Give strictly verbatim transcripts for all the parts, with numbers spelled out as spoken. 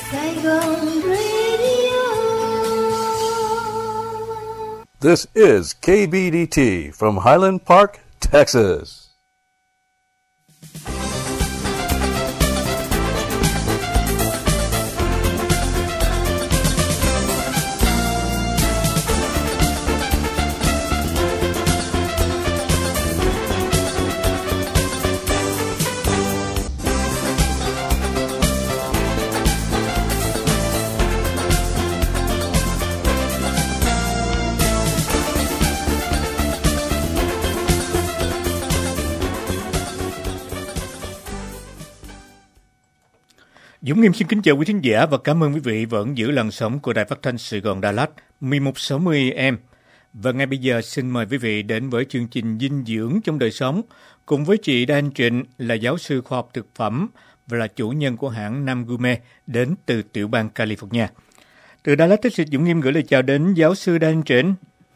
Saigon Radio. This is K B D T from Highland Park, Texas. Dũng Nghiêm xin kính chào quý thính giả và cảm ơn quý vị vẫn giữ làn sóng của Đài Phát thanh Sài Gòn Đà Lạt mười một sáu mươi A M. Và ngay bây giờ xin mời quý vị đến với chương trình Dinh dưỡng trong đời sống cùng với chị Đan Trịnh là giáo sư khoa học thực phẩm và là chủ nhân của hãng Nam Gourmet đến từ tiểu bang California. Từ Đà Lạt, Texas, Dũng Nghiêm gửi lời chào đến giáo sư Đan Trịnh.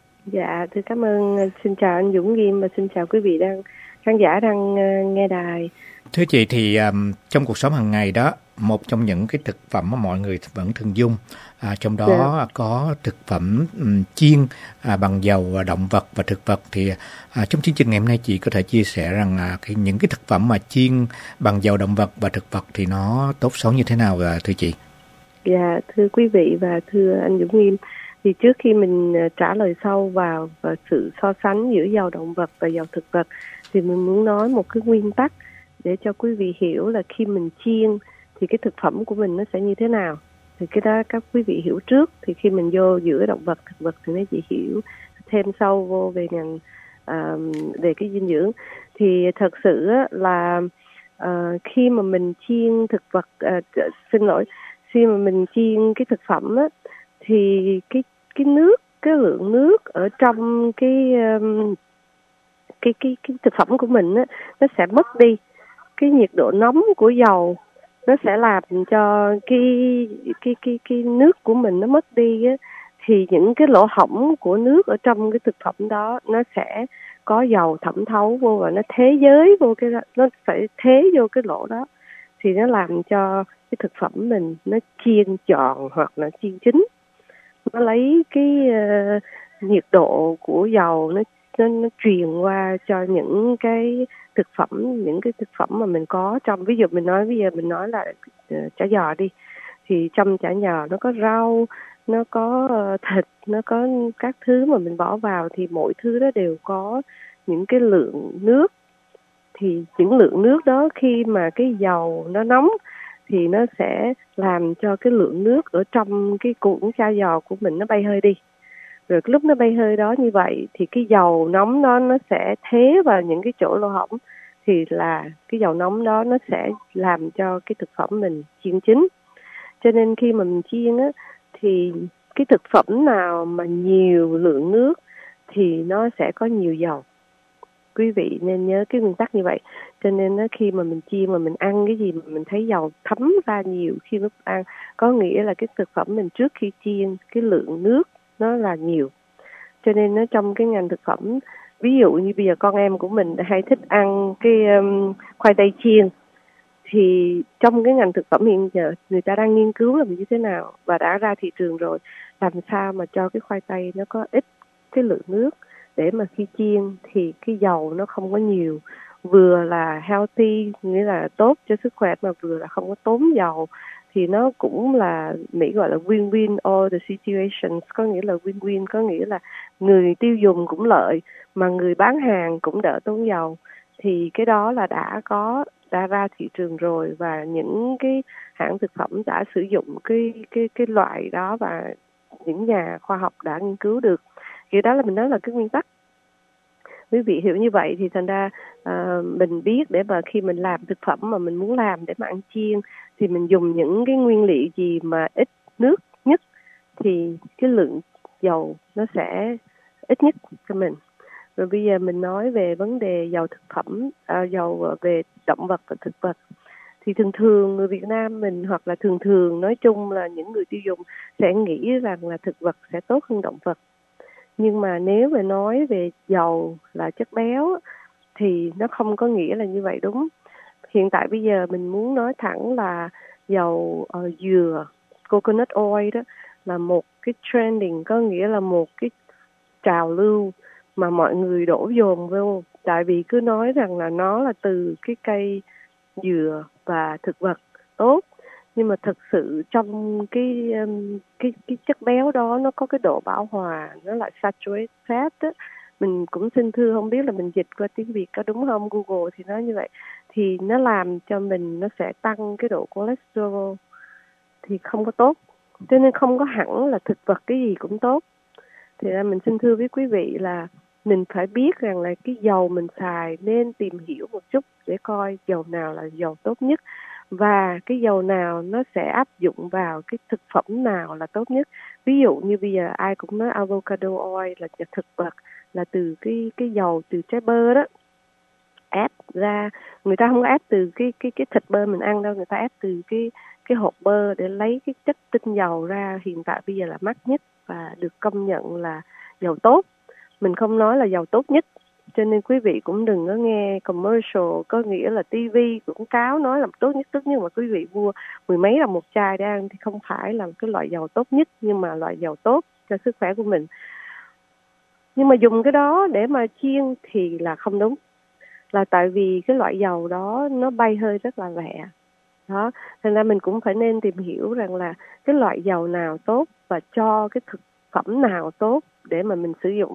Dạ, thưa cảm ơn. Xin chào anh Dũng Nghiêm và xin chào quý vị đang khán giả đang uh, nghe đài. Thưa chị, thì um, trong cuộc sống hàng ngày đó, một trong những cái thực phẩm mà mọi người vẫn thường dùng, à, trong đó yeah. có thực phẩm um, chiên à, bằng dầu động vật và thực vật. Thì à, trong chương trình ngày hôm nay chị có thể chia sẻ rằng à, cái, những cái thực phẩm mà chiên bằng dầu động vật và thực vật thì nó tốt xấu như thế nào, à, thưa chị? Dạ, thưa quý vị và thưa anh Dũng Nghiêm, thì trước khi mình trả lời sâu vào và sự so sánh giữa dầu động vật và dầu thực vật, thì mình muốn nói một cái nguyên tắc để cho quý vị hiểu là khi mình chiên thì cái thực phẩm của mình nó sẽ như thế nào. Thì cái đó các quý vị hiểu trước, thì khi mình vô giữa động vật thực vật thì nó chỉ hiểu thêm sâu vô về ngành uh, về cái dinh dưỡng. Thì thật sự là uh, khi mà mình chiên thực vật uh, xin lỗi khi mà mình chiên cái thực phẩm á, thì cái cái nước cái lượng nước ở trong cái um, cái cái cái thực phẩm của mình á, nó sẽ mất đi. Cái nhiệt độ nóng của dầu nó sẽ làm cho cái cái cái cái nước của mình nó mất đi á, thì những cái lỗ hổng của nước ở trong cái thực phẩm đó nó sẽ có dầu thẩm thấu vô và nó thế giới vô cái đó, nó phải thế vô cái lỗ đó, thì nó làm cho cái thực phẩm mình nó chiên giòn hoặc là chiên chín. Nó lấy cái uh, nhiệt độ của dầu nó, nó nó truyền qua cho những cái thực phẩm những cái thực phẩm mà mình có trong, ví dụ mình nói bây giờ mình nói là uh, chả giò đi, thì trong chả giò nó có rau, nó có uh, thịt, nó có các thứ mà mình bỏ vào, thì mỗi thứ đó đều có những cái lượng nước. Thì những lượng nước đó khi mà cái dầu nó nóng thì nó sẽ làm cho cái lượng nước ở trong cái cuộn chả giò của mình nó bay hơi đi. Rồi lúc nó bay hơi đó như vậy thì cái dầu nóng đó nó sẽ thế vào những cái chỗ lỗ hổng, thì là cái dầu nóng đó nó sẽ làm cho cái thực phẩm mình chiên chín. Cho nên khi mà mình chiên á, thì cái thực phẩm nào mà nhiều lượng nước thì nó sẽ có nhiều dầu. Quý vị nên nhớ cái nguyên tắc như vậy. Cho nên á, khi mà mình chiên mà mình ăn cái gì mà mình thấy dầu thấm ra nhiều khi lúc ăn, có nghĩa là cái thực phẩm mình trước khi chiên cái lượng nước nó là nhiều. Cho nên nó trong cái ngành thực phẩm, ví dụ như bây giờ con em của mình hay thích ăn cái um, khoai tây chiên, thì trong cái ngành thực phẩm hiện giờ người ta đang nghiên cứu là như thế nào và đã ra thị trường rồi, làm sao mà cho cái khoai tây nó có ít cái lượng nước để mà khi chiên thì cái dầu nó không có nhiều, vừa là healthy, nghĩa là tốt cho sức khỏe, mà vừa là không có tốn dầu. Thì nó cũng là Mỹ gọi là win-win all the situations, có nghĩa là win-win, có nghĩa là người tiêu dùng cũng lợi mà người bán hàng cũng đỡ tốn dầu. Thì cái đó là đã có đã ra thị trường rồi, và những cái hãng thực phẩm đã sử dụng cái cái cái loại đó và những nhà khoa học đã nghiên cứu được. Thì đó là mình nói là cái nguyên tắc. Quý vị hiểu như vậy thì thành ra uh, mình biết để mà khi mình làm thực phẩm mà mình muốn làm để mà ăn chiên thì mình dùng những cái nguyên liệu gì mà ít nước nhất thì cái lượng dầu nó sẽ ít nhất cho mình. Rồi bây giờ mình nói về vấn đề dầu thực phẩm, à, dầu về động vật và thực vật. Thì thường thường người Việt Nam mình, hoặc là thường thường nói chung là những người tiêu dùng sẽ nghĩ rằng là thực vật sẽ tốt hơn động vật. Nhưng mà nếu mà nói về dầu là chất béo thì nó không có nghĩa là như vậy, đúng. Hiện tại bây giờ mình muốn nói thẳng là dầu uh, dừa coconut oil đó là một cái trending, có nghĩa là một cái trào lưu mà mọi người đổ dồn vô, tại vì cứ nói rằng là nó là từ cái cây dừa và thực vật tốt, nhưng mà thực sự trong cái um, cái cái chất béo đó nó có cái độ bão hòa, nó là saturated fat đó. Mình cũng xin thưa không biết là mình dịch qua tiếng Việt có đúng không, Google thì nói như vậy, thì nó làm cho mình, nó sẽ tăng cái độ cholesterol thì không có tốt, cho nên không có hẳn là thực vật cái gì cũng tốt. Thì ra mình xin thưa với quý vị là mình phải biết rằng là cái dầu mình xài nên tìm hiểu một chút để coi dầu nào là dầu tốt nhất, và cái dầu nào nó sẽ áp dụng vào cái thực phẩm nào là tốt nhất. Ví dụ như bây giờ ai cũng nói avocado oil là thực vật, là từ cái cái dầu từ trái bơ đó ép ra. Người ta không có ép từ cái cái cái thịt bơ mình ăn đâu, người ta ép từ cái cái hộp bơ để lấy cái chất tinh dầu ra. Hiện tại bây giờ là mắc nhất và được công nhận là dầu tốt. Mình không nói là dầu tốt nhất, cho nên quý vị cũng đừng có nghe commercial, có nghĩa là tivi quảng cáo nói là tốt nhất tốt nhất mà quý vị mua mười mấy đồng một chai để ăn, thì không phải là cái loại dầu tốt nhất, nhưng mà loại dầu tốt cho sức khỏe của mình. Nhưng mà dùng cái đó để mà chiên thì là không đúng, là tại vì cái loại dầu đó nó bay hơi rất là lẹ đó. Thành ra mình cũng phải nên tìm hiểu rằng là cái loại dầu nào tốt và cho cái thực phẩm nào tốt để mà mình sử dụng.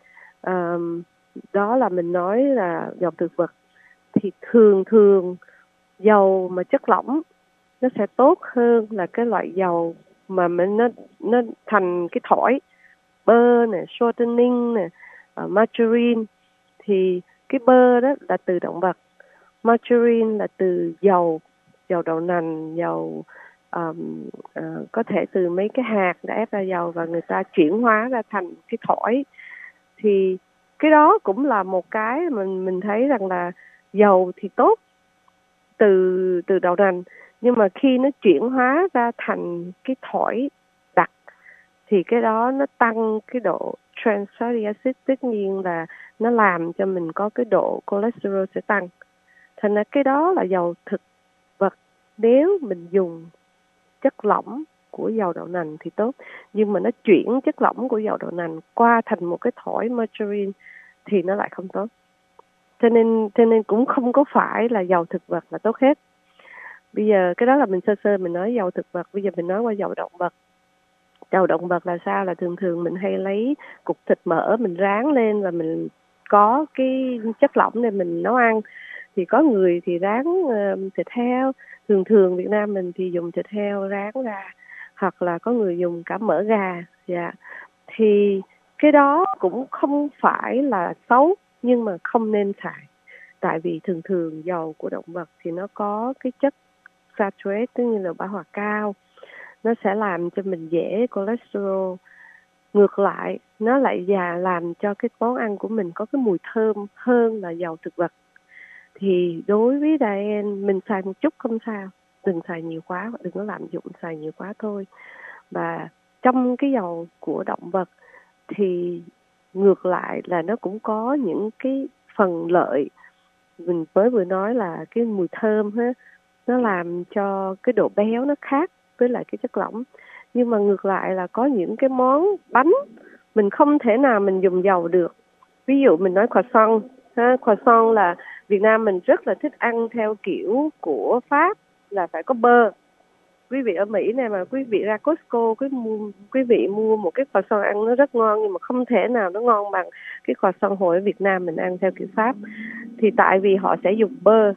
À, đó là mình nói là dầu thực vật thì thường thường dầu mà chất lỏng nó sẽ tốt hơn là cái loại dầu mà mình nó nó thành cái thỏi, bơ nè, shortening nè, uh, margarine. Thì cái bơ đó là từ động vật, margarine là từ dầu, dầu đậu nành, dầu um, uh, có thể từ mấy cái hạt đã ép ra dầu và người ta chuyển hóa ra thành cái thỏi. Thì cái đó cũng là một cái mình mình thấy rằng là dầu thì tốt từ từ đậu nành, nhưng mà khi nó chuyển hóa ra thành cái thỏi đặc thì cái đó nó tăng cái độ trans fatty acid, tất nhiên là nó làm cho mình có cái độ cholesterol sẽ tăng. Thành ra cái đó là dầu thực vật nếu mình dùng chất lỏng của dầu đậu nành thì tốt, nhưng mà nó chuyển chất lỏng của dầu đậu nành qua thành một cái thỏi margarine thì nó lại không tốt. Cho nên cho nên cũng không có phải là dầu thực vật là tốt hết. Bây giờ cái đó là mình sơ sơ mình nói dầu thực vật, bây giờ mình nói qua dầu động vật. Dầu động vật là sao? Là thường thường mình hay lấy cục thịt mỡ mình rán lên và mình có cái chất lỏng để mình nấu ăn. Thì có người thì rán uh, thịt heo, thường thường Việt Nam mình thì dùng thịt heo rán ra, hoặc là có người dùng cả mỡ gà. Dạ. Thì cái đó cũng không phải là xấu, nhưng mà không nên xài. Tại vì thường thường dầu của động vật thì nó có cái chất saturated, tức như là bão hòa cao, nó sẽ làm cho mình dễ cholesterol. Ngược lại, nó lại già làm cho cái món ăn của mình có cái mùi thơm hơn là dầu thực vật. Thì đối với Diane, mình xài một chút không sao, đừng xài nhiều quá, đừng có lạm dụng xài nhiều quá thôi. Và trong cái dầu của động vật thì ngược lại là nó cũng có những cái phần lợi. Mình mới vừa nói là cái mùi thơm ha, nó làm cho cái độ béo nó khác với lại cái chất lỏng. Nhưng mà ngược lại là có những cái món bánh mình không thể nào mình dùng dầu được. Ví dụ mình nói croissant ha, croissant là Việt Nam mình rất là thích ăn theo kiểu của Pháp là phải có bơ. Quý vị ở Mỹ này mà quý vị ra Costco, quý, mua, quý vị mua một cái croissant ăn nó rất ngon, nhưng mà không thể nào nó ngon bằng cái croissant hồi ở Việt Nam mình ăn theo kiểu Pháp. Thì tại vì họ sẽ dùng bơ.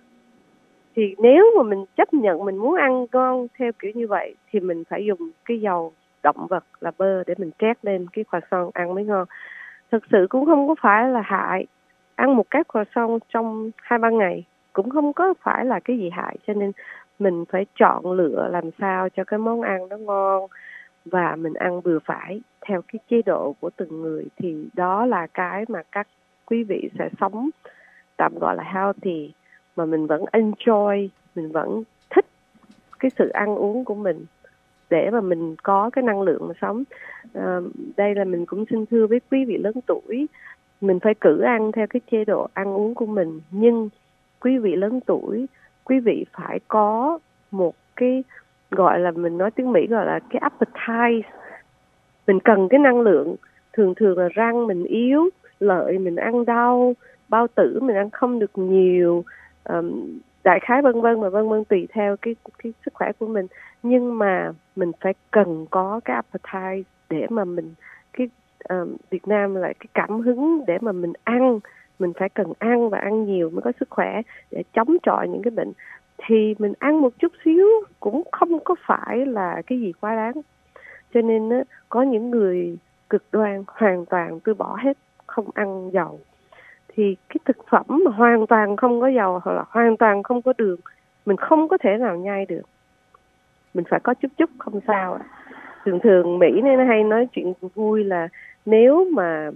Thì nếu mà mình chấp nhận mình muốn ăn ngon theo kiểu như vậy thì mình phải dùng cái dầu động vật là bơ để mình trét lên cái croissant ăn mới ngon. Thực sự cũng không có phải là hại. Ăn một cái croissant trong hai ba ngày cũng không có phải là cái gì hại. Cho nên mình phải chọn lựa làm sao cho cái món ăn nó ngon và mình ăn vừa phải theo cái chế độ của từng người. Thì đó là cái mà các quý vị sẽ sống tạm gọi là healthy, mà mình vẫn enjoy, mình vẫn thích cái sự ăn uống của mình để mà mình có cái năng lượng mà sống. À, đây là mình cũng xin thưa với quý vị lớn tuổi, mình phải cử ăn theo cái chế độ ăn uống của mình. Nhưng quý vị lớn tuổi, quý vị phải có một cái gọi là mình nói tiếng Mỹ gọi là cái appetite. Mình cần cái năng lượng. Thường thường là răng mình yếu, lợi mình ăn đau, bao tử mình ăn không được nhiều, um, đại khái vân vân và vân vân tùy theo cái cái sức khỏe của mình. Nhưng mà mình phải cần có cái appetite để mà mình cái um, Việt Nam là cái cảm hứng để mà mình ăn. Mình phải cần ăn và ăn nhiều mới có sức khỏe để chống chọi những cái bệnh. Thì mình ăn một chút xíu cũng không có phải là cái gì quá đáng. Cho nên á, có những người cực đoan hoàn toàn từ bỏ hết, không ăn dầu. Thì cái thực phẩm mà hoàn toàn không có dầu hoặc là hoàn toàn không có đường, mình không có thể nào nhai được. Mình phải có chút chút không sao. Thường thường Mỹ nên nó hay nói chuyện vui là nếu mà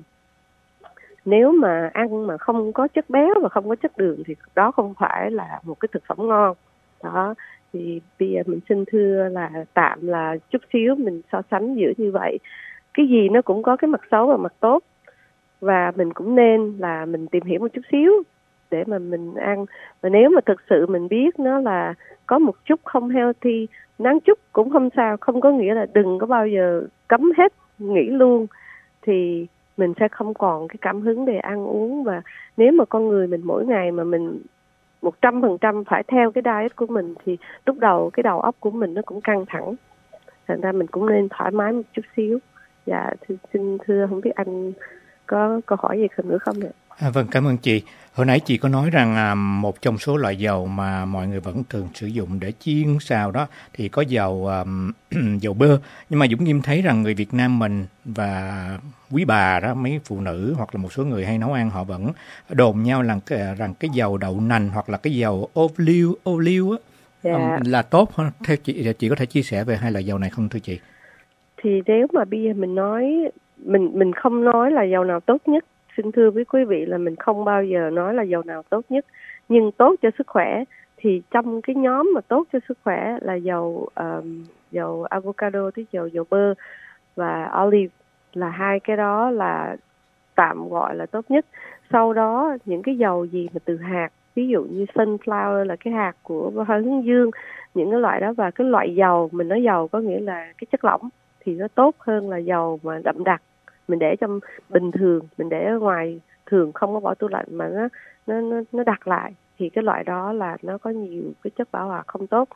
nếu mà ăn mà không có chất béo và không có chất đường thì đó không phải là một cái thực phẩm ngon. Đó, thì bây giờ mình xin thưa là tạm là chút xíu mình so sánh giữa như vậy. Cái gì nó cũng có cái mặt xấu và mặt tốt. Và mình cũng nên là mình tìm hiểu một chút xíu để mà mình ăn. Và nếu mà thực sự mình biết nó là có một chút không healthy, nắng chút cũng không sao. Không có nghĩa là đừng có bao giờ cấm hết, nghỉ luôn. Thì mình sẽ không còn cái cảm hứng để ăn uống. Và nếu mà con người mình mỗi ngày mà mình một trăm phần trăm phải theo cái diet của mình thì lúc đầu cái đầu óc của mình nó cũng căng thẳng. Thành ra mình cũng nên thoải mái một chút xíu. Dạ, thưa, xin thưa, không biết anh có câu hỏi gì nữa không ạ? À, vâng, cảm ơn chị. Hồi nãy chị có nói rằng à, một trong số loại dầu mà mọi người vẫn thường sử dụng để chiên xào đó thì có dầu à, dầu bơ. Nhưng mà Dũng Nghiêm thấy rằng người Việt Nam mình và quý bà đó, mấy phụ nữ hoặc là một số người hay nấu ăn họ vẫn đồn nhau rằng cái, rằng cái dầu đậu nành hoặc là cái dầu ô liu ô liu á, Dạ. là tốt hơn. Theo chị, chị có thể chia sẻ về hai loại dầu này không thưa chị? Thì nếu mà bây giờ mình nói mình mình không nói là dầu nào tốt nhất, xin thưa với quý vị là mình không bao giờ nói là dầu nào tốt nhất, nhưng tốt cho sức khỏe thì trong cái nhóm mà tốt cho sức khỏe là dầu um, dầu avocado, tức dầu dầu bơ và olive, là hai cái đó là tạm gọi là tốt nhất. Sau đó những cái dầu gì mà từ hạt, ví dụ như sunflower là cái hạt của hoa hướng dương, những cái loại đó, và cái loại dầu mình nói dầu có nghĩa là cái chất lỏng thì nó tốt hơn là dầu mà đậm đặc. Mình để trong bình thường, mình để ở ngoài thường không có bỏ tủ lạnh mà nó nó nó nó đặc lại thì cái loại đó là nó có nhiều cái chất bảo hòa không tốt.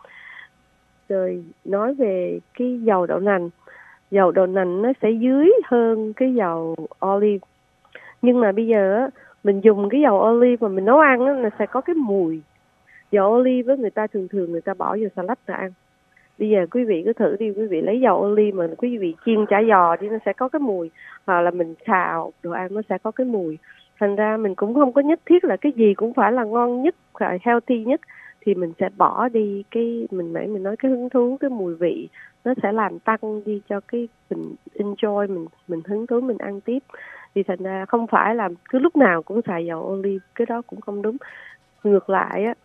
Rồi nói về cái dầu đậu nành, dầu đậu nành nó sẽ dưới hơn cái dầu olive. Nhưng mà bây giờ mình dùng cái dầu olive mà mình nấu ăn đó, nó sẽ có cái mùi. Dầu olive người ta thường thường người ta bỏ vô salad ra ăn. Bây giờ quý vị cứ thử đi, quý vị lấy dầu olive mà quý vị chiên chả giò thì nó sẽ có cái mùi, hoặc là mình xào đồ ăn nó sẽ có cái mùi. Thành ra mình cũng không có nhất thiết là cái gì cũng phải là ngon nhất, phải healthy nhất, thì mình sẽ bỏ đi cái mình nãy mình nói cái hứng thú, cái mùi vị nó sẽ làm tăng đi cho cái mình enjoy, mình mình hứng thú mình ăn tiếp. Thì thành ra không phải là cứ lúc nào cũng xài dầu olive, cái đó cũng không đúng. Ngược lại á,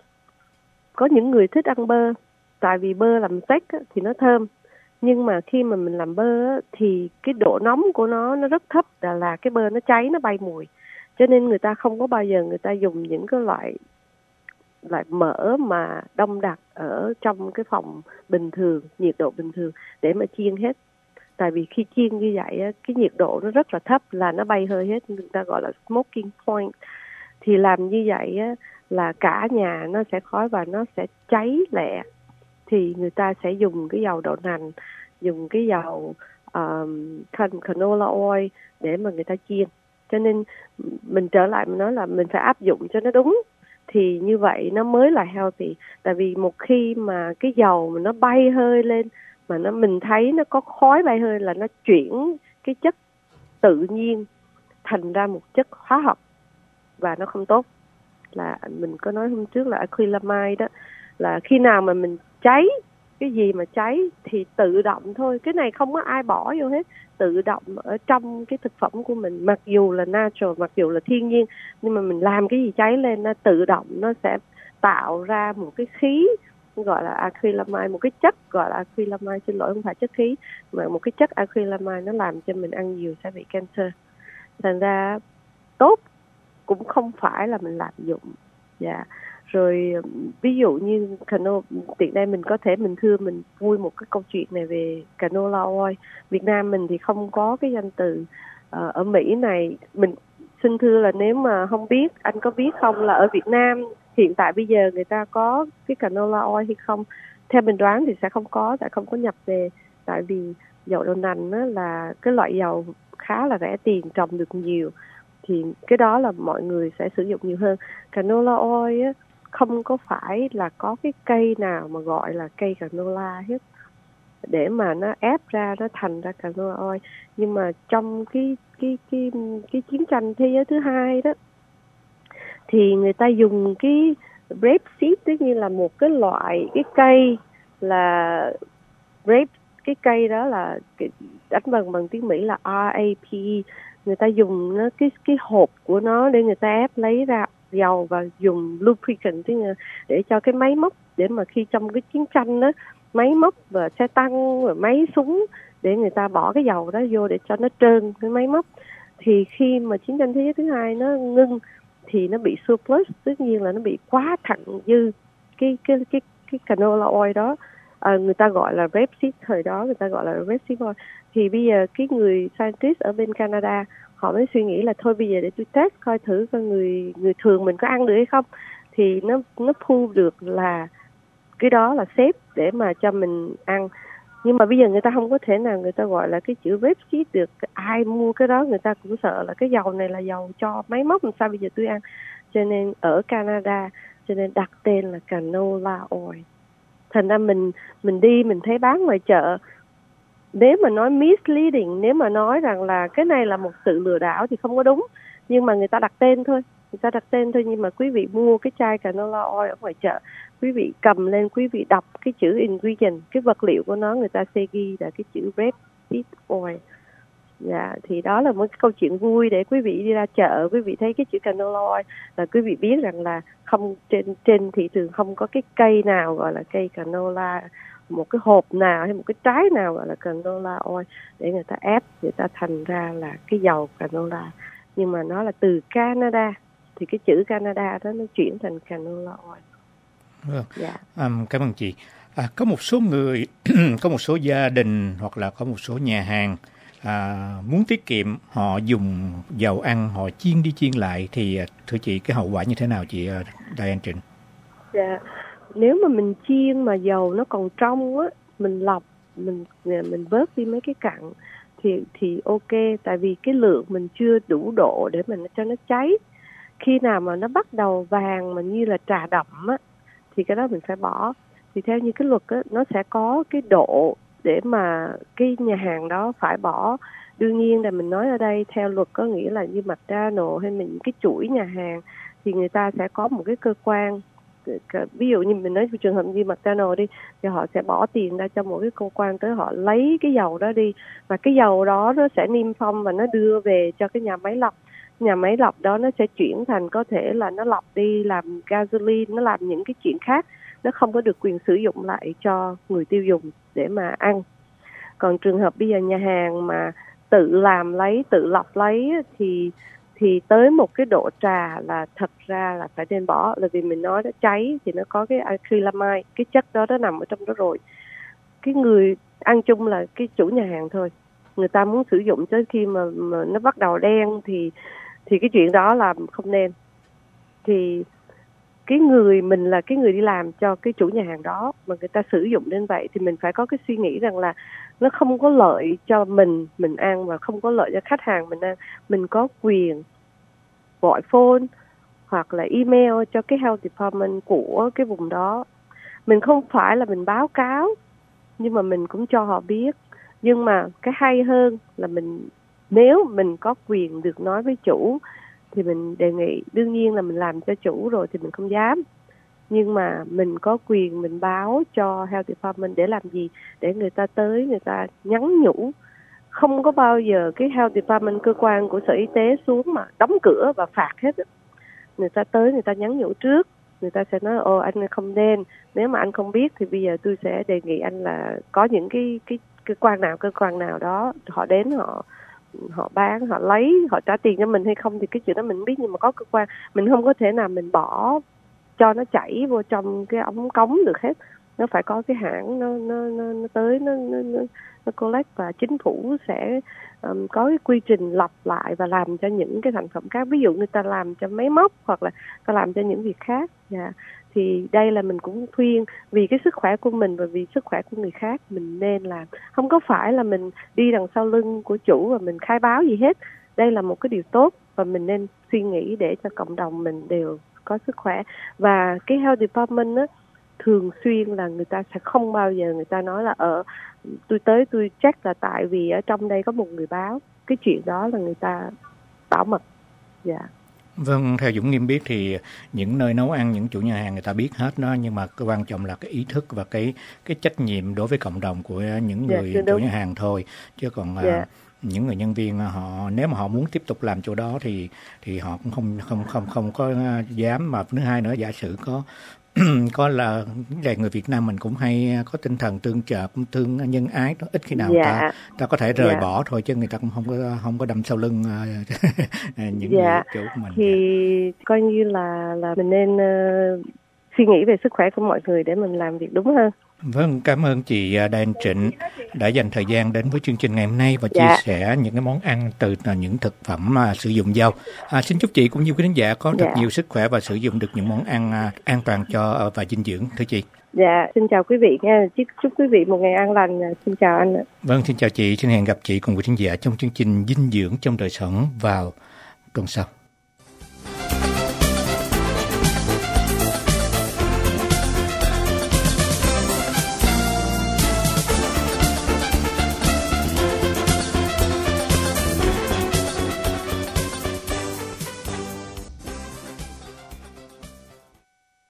có những người thích ăn bơ, tại vì bơ làm steak á, thì nó thơm. Nhưng mà khi mà mình làm bơ á, thì cái độ nóng của nó nó rất thấp, là, là cái bơ nó cháy, nó bay mùi. Cho nên người ta không có bao giờ người ta dùng những cái loại loại mỡ mà đông đặc ở trong cái phòng bình thường, nhiệt độ bình thường để mà chiên hết. Tại vì khi chiên như vậy á, cái nhiệt độ nó rất là thấp, là nó bay hơi hết, người ta gọi là smoking point. Thì làm như vậy á, là cả nhà nó sẽ khói và nó sẽ cháy lẹ. Thì người ta sẽ dùng cái dầu đậu nành, dùng cái dầu um, canola oil để mà người ta chiên. Cho nên mình trở lại mình nói là mình phải áp dụng cho nó đúng, thì như vậy nó mới là healthy. Tại vì một khi mà cái dầu mà nó bay hơi lên, mà nó mình thấy nó có khói bay hơi, là nó chuyển cái chất tự nhiên thành ra một chất hóa học và nó không tốt. Là mình có nói hôm trước là acrylamide đó, là khi nào mà mình cháy, cái gì mà cháy thì tự động thôi, cái này không có ai bỏ vô hết, tự động ở trong cái thực phẩm của mình, mặc dù là natural, mặc dù là thiên nhiên, nhưng mà mình làm cái gì cháy lên, nó tự động nó sẽ tạo ra một cái khí gọi là acrylamide, một cái chất gọi là acrylamide, xin lỗi không phải chất khí, mà một cái chất acrylamide nó làm cho mình ăn nhiều sẽ bị cancer. Thành ra tốt cũng không phải là mình lạm dụng. Dạ. Rồi ví dụ như canola, tiện đây mình có thể mình thưa mình vui một cái câu chuyện này về canola oil. Việt Nam mình thì không có cái danh từ. Uh, ở Mỹ này mình xin thưa là nếu mà không biết, anh có biết không là ở Việt Nam hiện tại bây giờ người ta có cái canola oil hay không? Theo mình đoán thì sẽ không có, tại không có nhập về. Tại vì dầu đậu nành á, là cái loại dầu khá là rẻ tiền, trồng được nhiều, thì cái đó là mọi người sẽ sử dụng nhiều hơn. Canola oil á, không có phải là có cái cây nào mà gọi là cây canola hết để mà nó ép ra nó thành ra canola oil. Nhưng mà trong cái cái cái cái chiến tranh thế giới thứ hai đó thì người ta dùng cái rapeseed, tức như là một cái loại cái cây là rape, cái cây đó là đánh bằng bằng tiếng Mỹ là R A P E. Người ta dùng nó cái cái hộp của nó để người ta ép lấy ra dầu và dùng lubricant, tức là để cho cái máy móc, để mà khi trong cái chiến tranh đó, máy móc và xe tăng và máy súng, để người ta bỏ cái dầu đó vô để cho nó trơn cái máy móc. Thì khi mà chiến tranh thế giới thứ hai nó ngưng thì nó bị surplus, tất nhiên là nó bị quá thặng dư cái cái cái cái canola oil đó. À, người ta gọi là rapeseed, thời đó người ta gọi là rapeseed oil. Thì bây giờ cái người scientist ở bên Canada họ mới suy nghĩ là thôi bây giờ để tôi test coi thử coi người người thường mình có ăn được hay không. Thì nó nó prove được là cái đó là safe để mà cho mình ăn. Nhưng mà bây giờ người ta không có thể nào người ta gọi là cái chữ rapeseed được. Ai mua cái đó người ta cũng sợ là cái dầu này là dầu cho máy móc, làm sao bây giờ tôi ăn. Cho nên ở Canada cho nên đặt tên là canola oil. Thành ra mình mình đi mình thấy bán ngoài chợ, nếu mà nói misleading, nếu mà nói rằng là cái này là một sự lừa đảo thì không có đúng. Nhưng mà người ta đặt tên thôi, người ta đặt tên thôi. Nhưng mà quý vị mua cái chai canola oil ở ngoài chợ, quý vị cầm lên, quý vị đọc cái chữ ingredient, cái vật liệu của nó, người ta sẽ ghi là cái chữ rapeseed oil. Dạ, thì đó là một cái câu chuyện vui để quý vị đi ra chợ, quý vị thấy cái chữ canola oil là quý vị biết rằng là không, trên trên thị trường không có cái cây nào gọi là cây canola, một cái hộp nào hay một cái trái nào gọi là canola oil để người ta ép, người ta thành ra là cái dầu canola. Nhưng mà nó là từ Canada, thì cái chữ Canada đó nó chuyển thành canola oil. Vâng. Dạ. À, cảm ơn chị. À, có một số người, có một số gia đình hoặc là có một số nhà hàng à, muốn tiết kiệm, họ dùng dầu ăn, họ chiên đi chiên lại, thì thưa chị cái hậu quả như thế nào chị Diane Trịnh? Dạ, nếu mà mình chiên mà dầu nó còn trong á, mình lọc, mình mình vớt đi mấy cái cặn thì thì ok, tại vì cái lượng mình chưa đủ độ để mình cho nó cháy. Khi nào mà nó bắt đầu vàng mà như là trà đậm á thì cái đó mình phải bỏ. Thì theo như cái luật á, nó sẽ có cái độ để mà cái nhà hàng đó phải bỏ. Đương nhiên là mình nói ở đây theo luật có nghĩa là như McDonald's hay mình cái chuỗi nhà hàng thì người ta sẽ có một cái cơ quan, ví dụ như mình nói trường hợp như McDonald's đi, thì họ sẽ bỏ tiền ra cho một cái cơ quan tới họ lấy cái dầu đó đi, và cái dầu đó nó sẽ niêm phong và nó đưa về cho cái nhà máy lọc. Nhà máy lọc đó nó sẽ chuyển thành, có thể là nó lọc đi làm gasoline, nó làm những cái chuyện khác, nó không có được quyền sử dụng lại cho người tiêu dùng để mà ăn. Còn trường hợp bây giờ nhà hàng mà tự làm lấy, tự lọc lấy thì thì tới một cái độ trà là thật ra là phải nên bỏ, là vì mình nói nó cháy thì nó có cái acrylamide, cái chất đó nó nằm ở trong đó rồi. Cái người ăn chung là cái chủ nhà hàng thôi, người ta muốn sử dụng tới khi mà, mà nó bắt đầu đen thì thì cái chuyện đó là không nên. Thì cái người mình là cái người đi làm cho cái chủ nhà hàng đó mà người ta sử dụng đến vậy thì mình phải có cái suy nghĩ rằng là nó không có lợi cho mình mình ăn và không có lợi cho khách hàng mình ăn. Mình có quyền gọi phone hoặc là email cho cái health department của cái vùng đó. Mình không phải là mình báo cáo, nhưng mà mình cũng cho họ biết. Nhưng mà cái hay hơn là mình, nếu mình có quyền được nói với chủ thì mình đề nghị, đương nhiên là mình làm cho chủ rồi thì mình không dám, nhưng mà mình có quyền mình báo cho health department để làm gì? Để người ta tới, người ta nhắn nhủ. Không có bao giờ cái health department, cơ quan của sở y tế xuống mà đóng cửa và phạt hết. Người ta tới, người ta nhắn nhủ trước, người ta sẽ nói ồ anh không nên, nếu mà anh không biết thì bây giờ tôi sẽ đề nghị anh là có những cái cái cơ quan nào cơ quan nào đó họ đến, họ họ bán, họ lấy, họ trả tiền cho mình hay không thì cái chuyện đó mình biết, nhưng mà có cơ quan, mình không có thể nào mình bỏ cho nó chảy vô trong cái ống cống được hết. Nó phải có cái hãng nó nó nó, nó tới nó nó nó, nó collect, và chính phủ sẽ um, có cái quy trình lọc lại và làm cho những cái sản phẩm khác. Ví dụ người ta làm cho máy móc hoặc là ta làm cho những việc khác. Yeah. Thì đây là mình cũng khuyên vì cái sức khỏe của mình và vì sức khỏe của người khác mình nên làm. Không có phải là mình đi đằng sau lưng của chủ và mình khai báo gì hết. Đây là một cái điều tốt và mình nên suy nghĩ để cho cộng đồng mình đều có sức khỏe. Và cái health department á, thường xuyên là người ta sẽ không bao giờ người ta nói là ở tôi tới tôi check là tại vì ở trong đây có một người báo. Cái chuyện đó là người ta bảo mật. Dạ. Yeah. Vâng, theo Dũng Nghiêm biết thì những nơi nấu ăn, những chủ nhà hàng người ta biết hết đó, nhưng mà cái quan trọng là cái ý thức và cái cái trách nhiệm đối với cộng đồng của những người yeah, chủ nhà hàng thôi, chứ còn yeah. uh, những người nhân viên họ nếu mà họ muốn tiếp tục làm chỗ đó thì thì họ cũng không không không không có dám. Mà thứ hai nữa, giả sử có có là là người Việt Nam mình cũng hay có tinh thần tương trợ, cũng thương nhân ái đó, ít khi nào dạ. ta ta có thể rời dạ. bỏ thôi, chứ người ta cũng không có không có đâm sau lưng những dạ. người chủ của mình. Thì dạ. coi như là là mình nên uh, suy nghĩ về sức khỏe của mọi người để mình làm việc đúng hơn. Vâng, cảm ơn chị Đan Trịnh đã dành thời gian đến với chương trình ngày hôm nay và dạ. chia sẻ những cái món ăn từ những thực phẩm mà sử dụng dầu. À, xin chúc chị cũng như quý khán giả có thật dạ. nhiều sức khỏe và sử dụng được những món ăn an toàn cho và dinh dưỡng, thưa chị. Dạ, xin chào quý vị nha. Chúc, chúc quý vị một ngày an lành. Xin chào anh ạ. Vâng, xin chào chị. Xin hẹn gặp chị cùng quý khán giả trong chương trình Dinh dưỡng trong đời sống vào tuần sau.